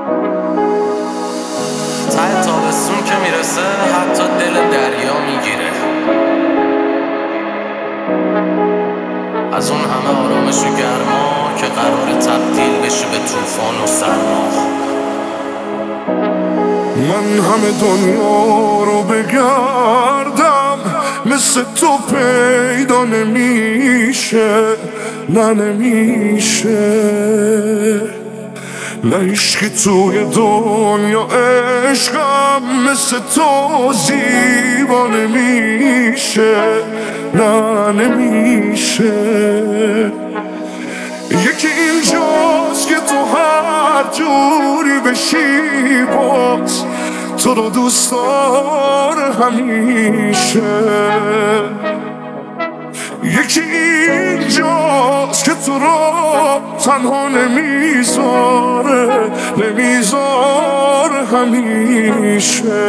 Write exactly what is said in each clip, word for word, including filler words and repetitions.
ته تابستون که میرسه حتی دل دریا میگیره، از اون همه آرامش و گرما که قرار تبدیل بشه به طوفان و سرما. من همه دنیا رو بگردم مثل تو پیدا نمیشه، نه نمیشه، نه عشقی توی دنیا عشقم مثل تو زیبا نمیشه، نه نمیشه. یکی اینجاست که تو هر جوری بشی باز تو رو دوست داره همیشه. یکی اینجاست که تو رو تنها نمیذاره، نمیذاره همیشه.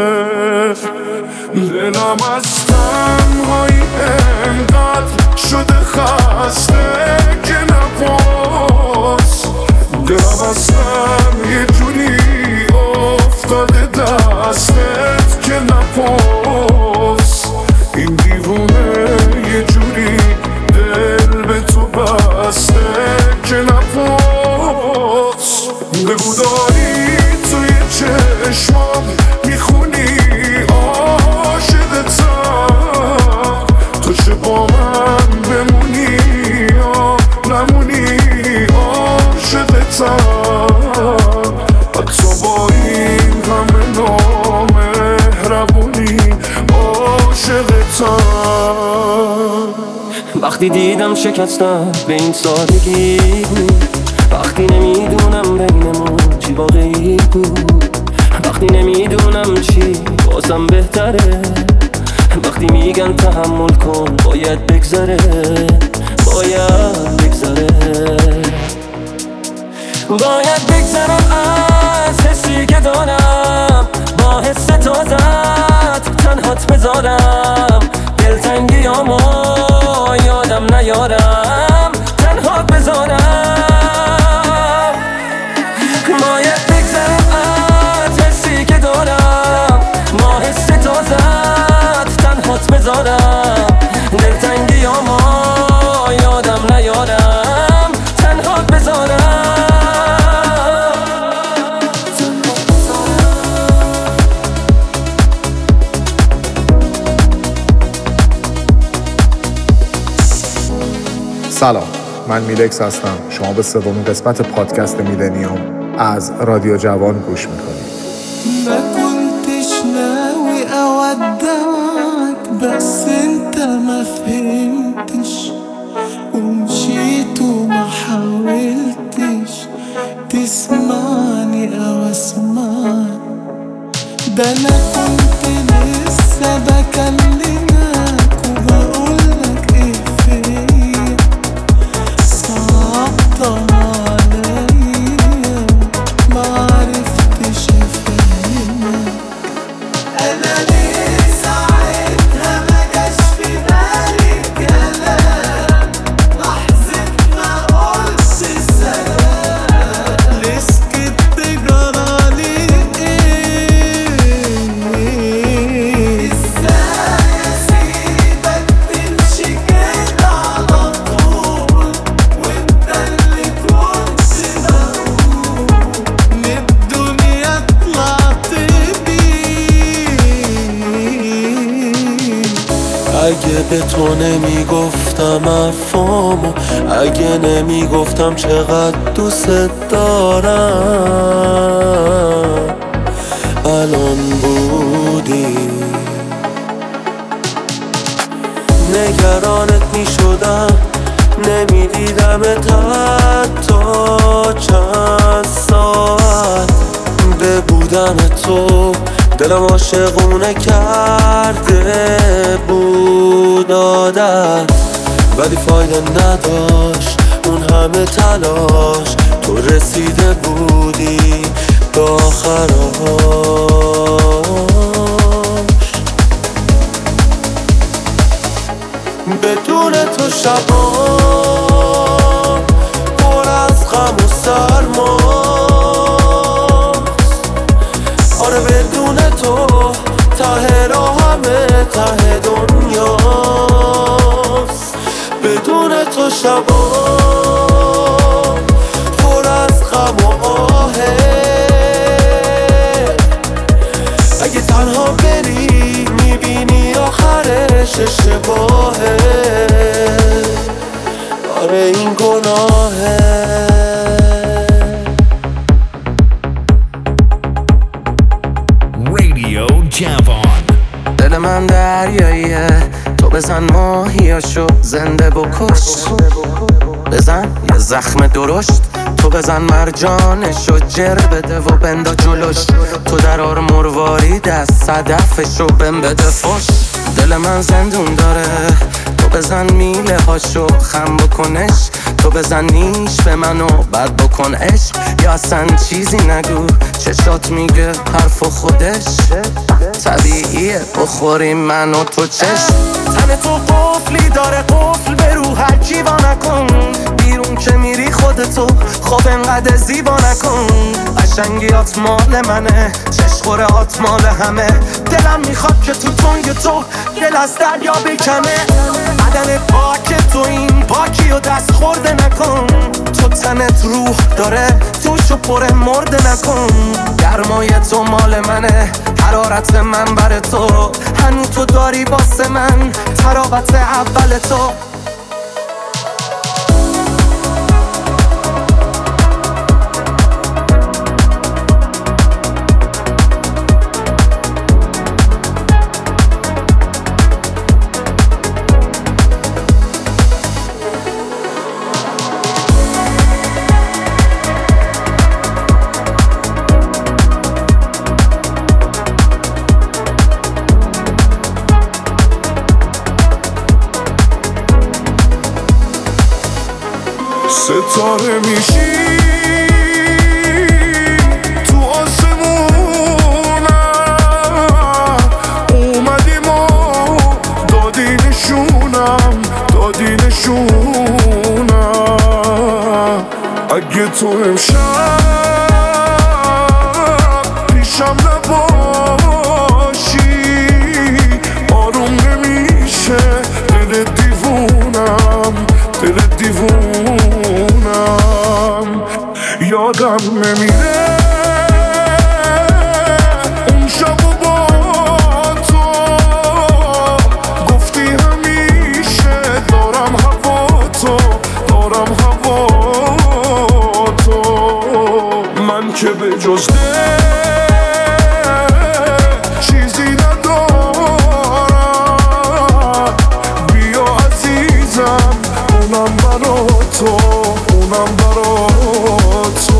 دلم از تنهایی انقدر شده خسته که نپاس، دلم از سر یه جوری افتاده دستت که نپاس. این دیوونه یه جوری دل به تو بسته که نپاس. بگو داری توی چشمام میخونی عاشقتم، تو چه با من بمونی یا نمونی عاشقتم. حتی با این همه نامهربونی عاشقتم. وقتی دیدم شکستم به این سادگی بود، وقتی نمیدونم بینمون چی واقعی بود، وقتی نمیدونم چی بازم بهتره، وقتی میگن تحمل کن باید بگذره، باید بگذره، باید بگذرم از حسی که دارم، با حس تازت تنهات بذارم، دلتنگیامو یادم نیارم تنها بذارم. باید بگذرم از حسی که دارم، با حس تازت تنهات بذارم، دلتنگیامو یادم نیارم تنها بذارم. سلام، من میلکس هستم. شما به سومین قسمت پادکست میلنیوم از رادیو جوان گوش میکنید. ما كنتش ناوي اودعك بس انت ما فهمتش ومشيت وما حاولتش تسمعني او اسمعك. ده انا كنت لسه بكلمك وبقولك ايه فيا صعبت عليا ما عرفتش افهمك. انا ليه ساعتها ما جاش في بالي كلام، لحظة ما قلت السلام، ليه سكت جرالي ايه؟ ازاي اسيبك تمشي كده على طول وانت اللي كنت بقول من الدنيا طلعت بيه. اگه به تو نمیگفتم حرفامو، اگه نمیگفتم چقدر دوست دارم، الان بودی نگرانت میشدم، نمیدیدمت حتی چند ساعت. به بودن تو دلم عاشقونه کرده بود عادت، ولی فایده نداشت اون همه تلاش. تو رسیده بودی به آخراش، بدون تو شبا پر از غم و سرما. ته دنیاست. بدون تو شبا پر از غم و آهه، اگه تنها بری میبینی آخرش اشتباهه. آره این گناهه. رادیو جوان. دل من دریاییه، تو بزن ماهیاشو زنده بکش. بزن یه زخم درشت، تو بزن مرجانشو جر بده و بندا جلوش. تو درار مرواری دست صدفشو بم بده فش. دل من زندون داره، تو بزن میله هاشو خم بکنش. تو بزن نیش به منو بد بکن عشق، یا اصلا چیزی نگو چشات میگه حرف خودش. طبیعیه بخوریم من و تو چشم. تن تو قفلی داره قفل به رو هرچی با نکن. بیرون که میری خودتو خب انقدر زیبا نکن. قشنگیات مال منه، چشخورهات مال همه. دلم میخواد که تو تنگ تو دل از دریا بکنه. بدن پاک تو این پاکی و دست خورده نکن. تو تنت روح داره توشو پر مرده نکن. گرمای تو مال منه، حرارت من بر تو. هنو تو داری واسه من تراوت اول تو. ستاره میشی تو آسمونم، اومدیم و دادی نشونم، دادی نشونم. اگه تو امشب پیشم نباشی آروم نمیشه دل دیوونم، دل دیوونم. یادم نمیره اون شب و با تو گفتی همیشه دارم هوا تو، دارم هوا تو. من که به جز دل چیزی ندارم. بیا عزیزم اونم برا تو، اونم برا تو.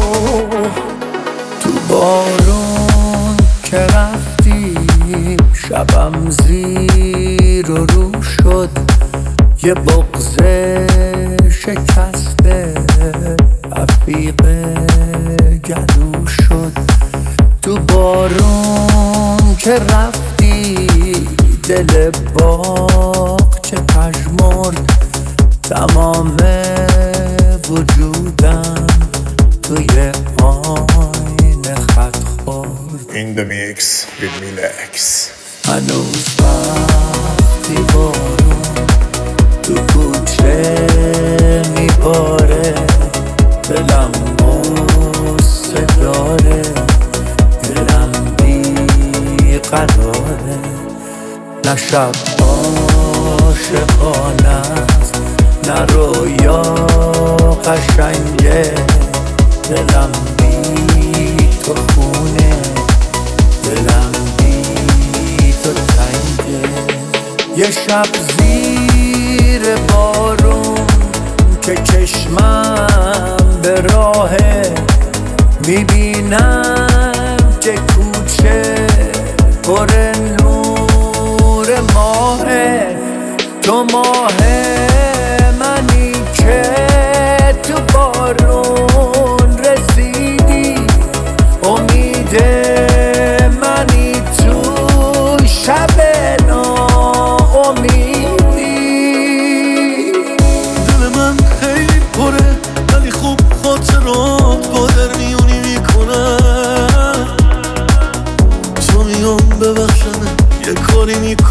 تو بارون که رفتی شبم زیر و رو شد. یه بغض شکسته رفیق گلو شد. تو بارون که رفتی دل باغ چه پژمرد. تمام وجودم توی آینه خط خورد. In the mix with Milex. هنوز وقتی بارون تو کوچه میباره. دلم غصه داره، دلم بیقراره. نه شب عاشقانه است، نه رویا قشنگه. دلم بی تو خونه، دلم بی تو تنگه. یه شب زیر بارون که چشمم به راهه. میبینم که کوچه پر نور ماهه. تو ماه منی که تو بارون رسیدی. امید منی تو شب ناامیدی. دل من خیلی پره ولی خوب خاطرات با در میونی میکنم. تو میام ببخشمه یه کاری میکنم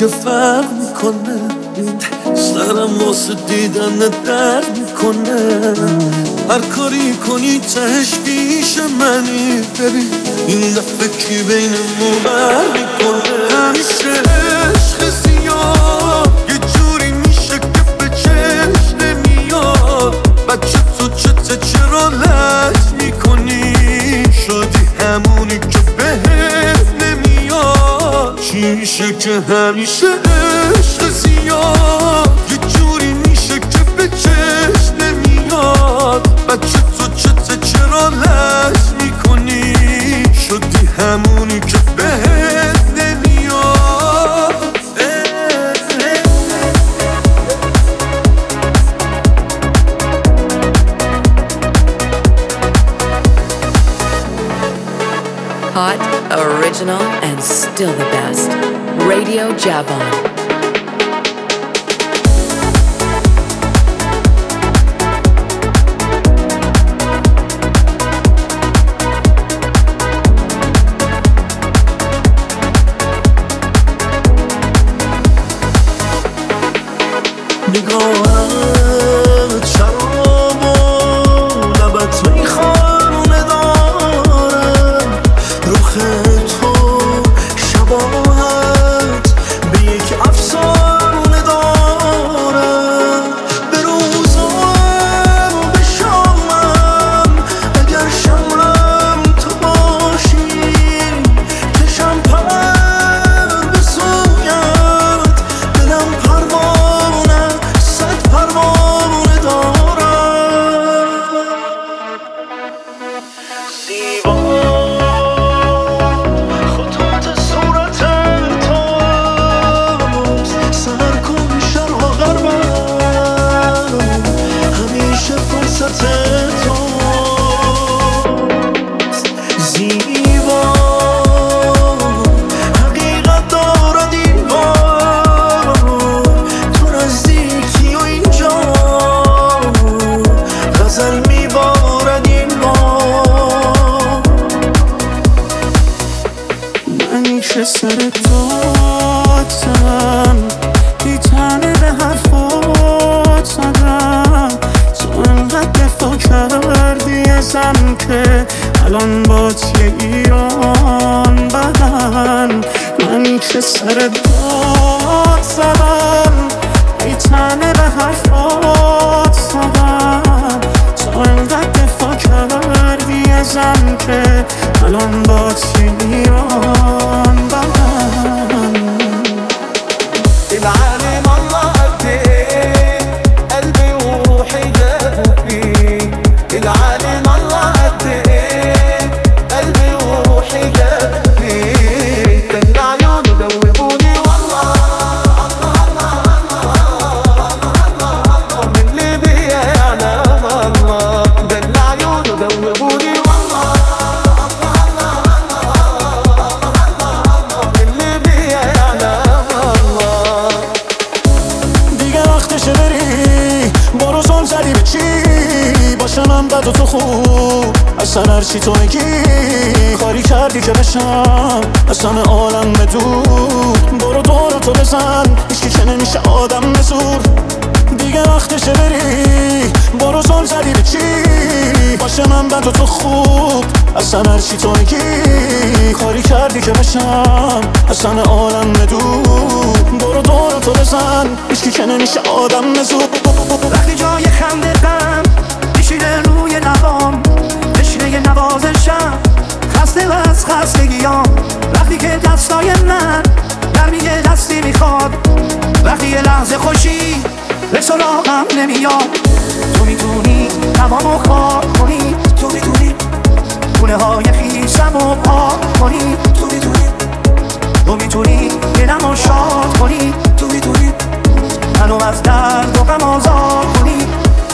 که فرق میکنه، سرم واسه دیدن درد میکنه. هر کاری کنی تهش پیش منی، ببین این دفعه کی بین ما بر میکنه. همیشه عشق زیاد یه جوری میشه که به چشم نمیاد. بچه تو چته چرا لج میکنی؟ شدی همونی که بهت نمیاد. چی میشه که همیشه عشق زیاد یه جوری میشه که به چشم نمیاد. بچه تو چته چرا لج میکنی؟ شدی همونی که بهت نمیاد. Hot, original, and still the best. Radio Javon. نگاهت شراب و لبت میخوانه دارم. رخ تو شباهت به یک افسانه دارم. به روزم به شامم اگر شمم تو باشی، چشم پر به سویت، دلم پروانه صد پروانه دارم. زیبا خطوط صورت توست، سر کن شرق و غربم همیشه فرصت توست. زیبا حقیقت دارد این بار، تو نزدیکی و اینجا غزل میبارد این بار. من که سر دادم بی تنه به حرفات زدم، تو انقدر دفاع کردی ازم که الان بات یه ایران بدن. من که سر داد زدم بی تنه به حرفات زدم، تو انقدر دفاع کردی ازم که الان بات یه ایران بدن. العالم الله قد ايه قلبي وروحي دابوا فيه. العالم الله قد ايه قلبي وروحي دابوا فيه. كان عيونه دوبوني والله من اللي بيا يعلم الله. كان عيونه دوبوني والله من اللي بيا يعلم الله. دیگه وقتشه بری، برو زل زدی به چی؟ باشم من بد و تو خوب، اصلا هرچی تو میگی کاری کردی که بشم اصلا عالم بدور. برو دورو تو بزن، هیچکی که نمیشه آدم بزور. دیگه وقتشه بری، برو زل زدی به چی؟ باشه من بد و تو خوب، اصلا هرچی تو میگی کاری کردی که بشم اصلا عالم بدور. برو دورو تو بزن، هیچکی که نمیشه آدم بزور. وقتی جای خنده غم میشینه روی لبام، تشنه نوازشم خسته و از خستگیام. وقتی که دستای من در میگه دستی میخواد، وقتی یه لحظه خوشی به سراغم نمیاد. تو میتونی تمامو خواب کنی، تو میتونی خونه های خیسمو پاک کنی، تو میتونی تو میتونی دلمو شاد کنی، تو میتونی منو از درد و غم آزاد کنی.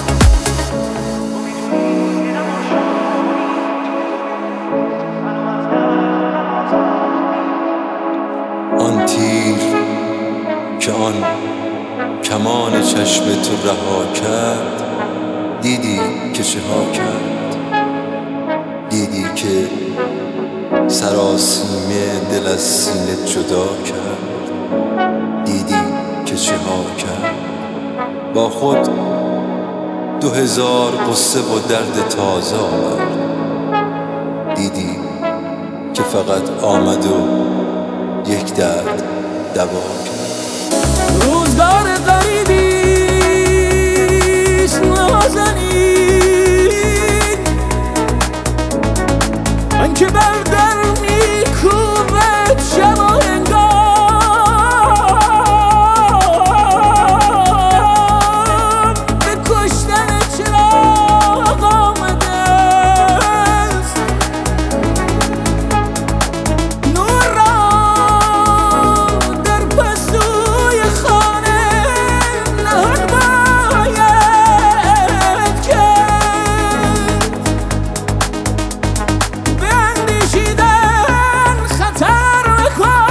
آن تیر که آن کمان چشم تو رها کرد، دیدی که چه ها کرد، دیدی که سراسیمه دل از سینه جدا کرد، که چه ها کرد. با خود دو هزار قصه و درد تازه آورد. دیدی که فقط آمد و یک درد دوا کرد. روزگار غریبیست نازنین، من که بر در میکوبد شب و هنگام، به کشتن چراغ آمده است. نور را در پستوی خانه نهان باید کرد. به اندیشیدن خطر نکن،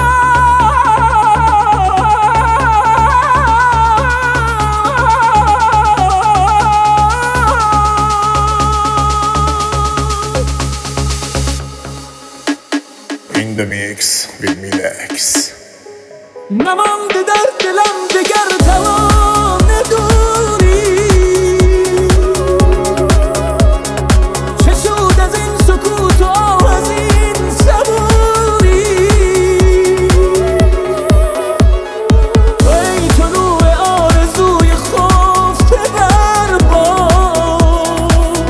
In the mix with Milex. نمانده در دلم دگر توان دوری. چه سود از این سکوت و از این صبوری؟ ای طلوع آرزوی خفته در باد،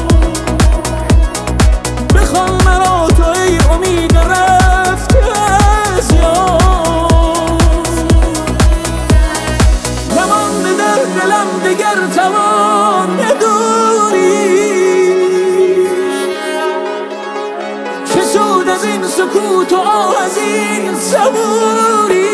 بخوان مرا تو ای امید رفته از یاد. نمانده در دلم دگر توان دوری. چه سود از این سکوت و از این صبوری؟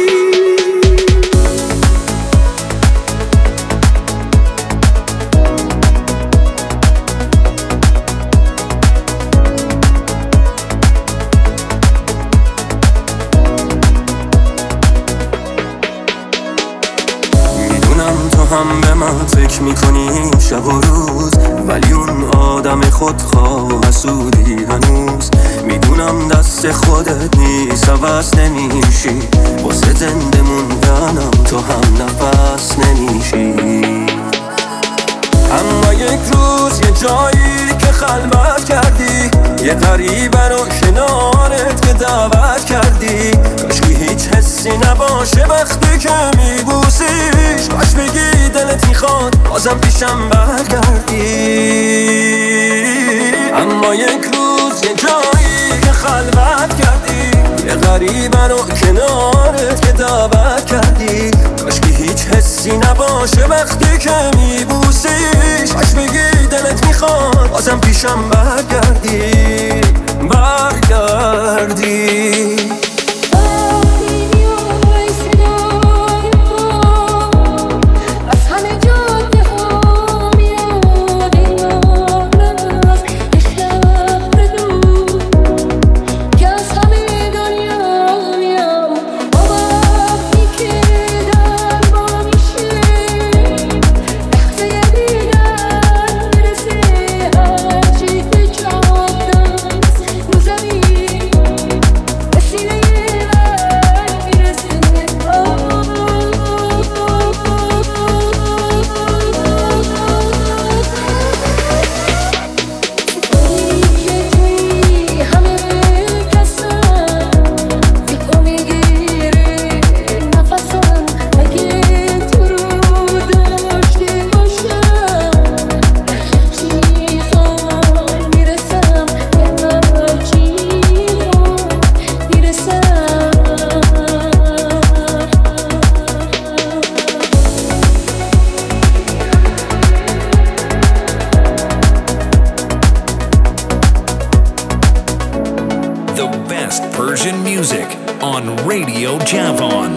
میدونم تو هم به من فکر میکنی شب و روز، ولی اون آدم خودخواه حسودی هنوز. میدونم دست خودت نیست عوض نمیشی، واسه زنده موندنم تو هم نفس نمیشی. اما یک روز یه جایی که خلوت کردی، یه غریبه رو کنارت که دعوت کردی. کاشکی هیچ حسی نباشه وقتی که میبوسیش، کاش بگی دلت میخواد بازم پیشم برگردی. اما یک روز یه جایی که خلوت کردی، یه غریبه رو کنارت که دعوت کردی. کاشکی هیچ حسی نباشه وقتی که میبوسیش، کاش بگی دلت میخواد بازم پیشم برگردی برگردی. Persian music on Radio Javon.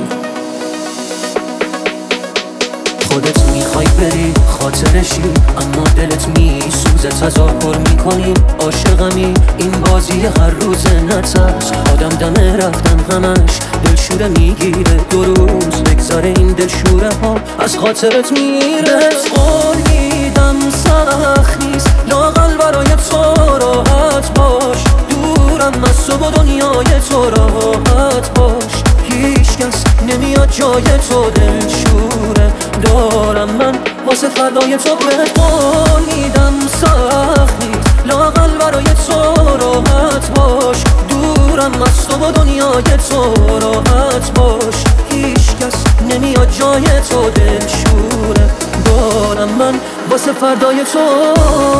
خودت میخوای بری خاطرشی، اما دلت میسوزه تظاهر میکنی عاشقمی. این بازی هر روز نترس، آدم دمه رفتن همش دلشوره میگیره. دو روز بگذاره این دلشوره ها از خاطرت میره. قول میدم سخت نیست لااقل برای تو راحت باش، دورم از تو و دنیای تو راحت باش. هیچ کس نمیاد جای تو دلشوره دارم من واسه فردای تو بهت قول میدم سخت نیست لااقل برای تو راحت باش دورم از تو و دنیای تو راحت باش هیچ کس نمیاد جای تو دلشوره دارم من واسه فردای تو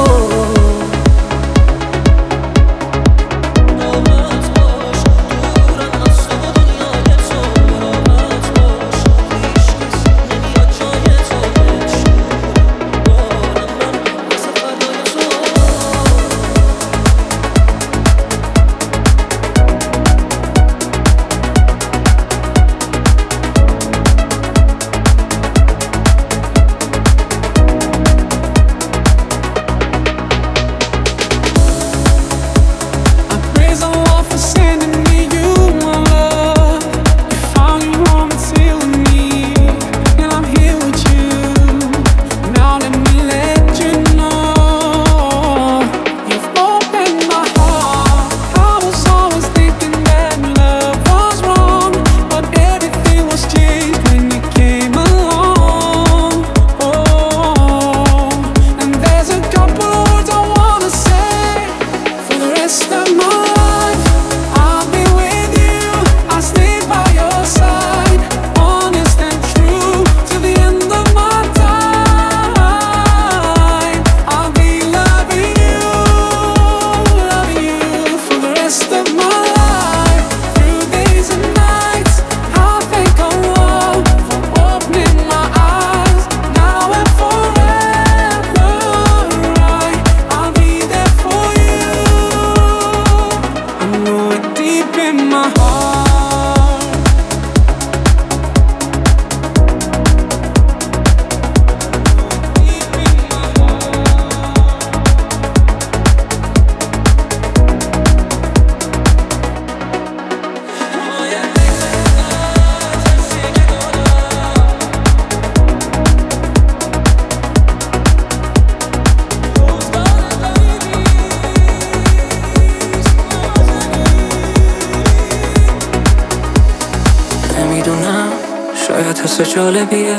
حس جالبیه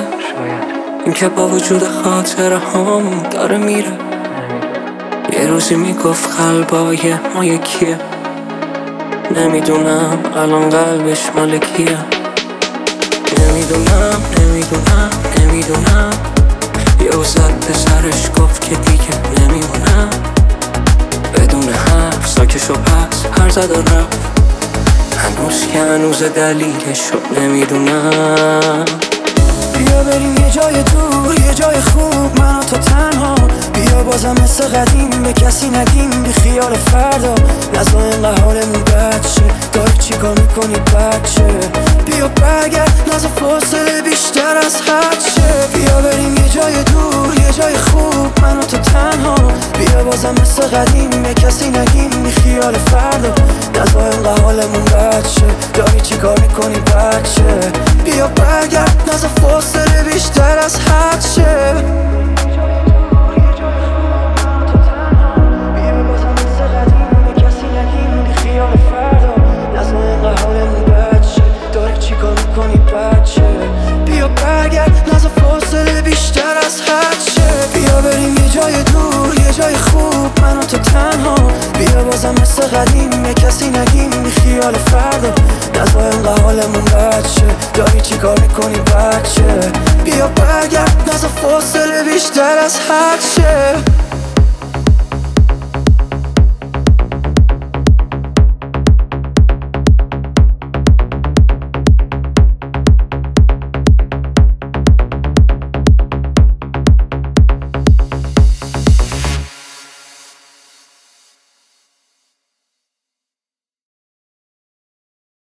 این که با وجود خاطره هم داره میره یه روزی میگفت قلبای ما یکیه نمیدونم الان قلبش مال کیه نمیدونم نمیدونم نمیدونم یه زد به سرش گفت که دیگه نمیمونم بدون حرف ساکشو پس هر زد و رفت هنوز که هنوز دلیلشو نمیدونم بیا بریم یه جای دور یه جای خوب من و تو تنها بیا بازم مثل قدیم به کسی نگیم بی خیال فردا نزا اینقدر حالمون بد شه داری چی کار میکنی بچه بیا برگرد نزا فاصله بیشتر از حد شه بیا بریم یه جای دور یه جای خوب من و تو تنها بیا بازم مثل قدیم به کسی نگیم بی خیال فردا نزا اینقدر حالمون بد شه داری چی کار میکنی بچه بیا برگرد نزا فاصله بیشتر از حد شه بیا برگرد نزا فاصله بیشتر از حد شه بیا بریم یه جای دور یه جای خوب من و تو تنها بیا بازم مثل قدیم به کسی نگیم بی خیال فردا نزا اینقدر حالمون بد شه داری چی کار میکنی بچه بیا برگرد نزا فاصله بیشتر از حد شه